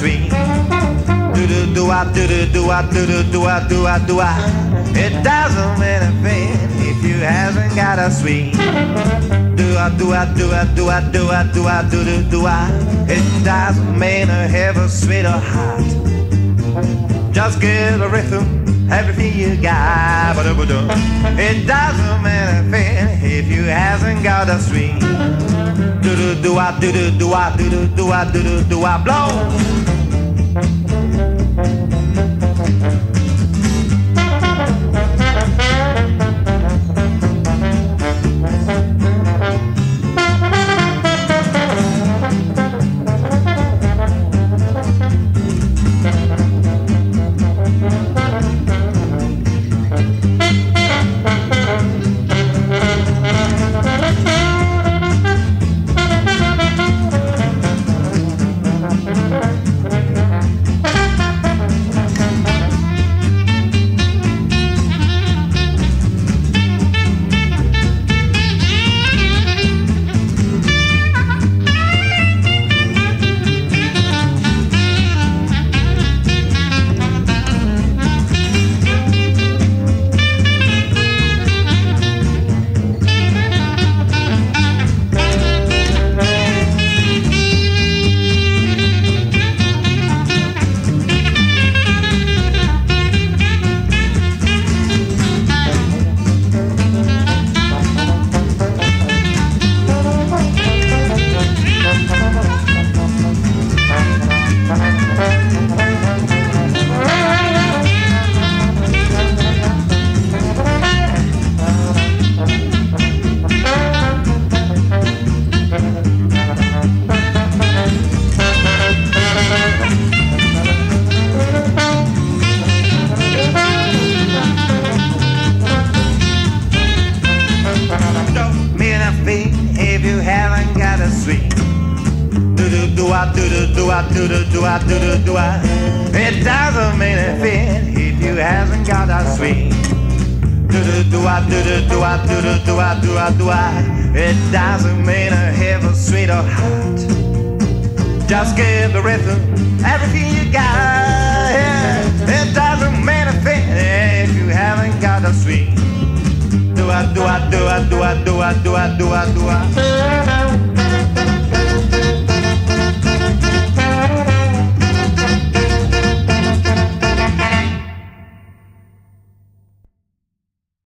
swing. Do do do I do do do I do do do I do I do I. It doesn't mean a thing if you haven't got a swing. Do I do I do I do I do I do I do do do I. It doesn't mean I have a sweet or heart. Just give a rhythm, everything you got. It doesn't mean a thing if you haven't got a swing. Do do do I do do do I do do do I do do do I blow. If you haven't got a swing, do do do I do do do I do do do I do do do I. It doesn't mean a thing if you haven't got a swing. Do do do I do do do I do do do I do I do I. It doesn't mean I have a sweet or heart. Just give the rhythm everything you got. Yeah. It doesn't mean a thing if you haven't got a swing. Do I do I do I do I do I do I do I do I.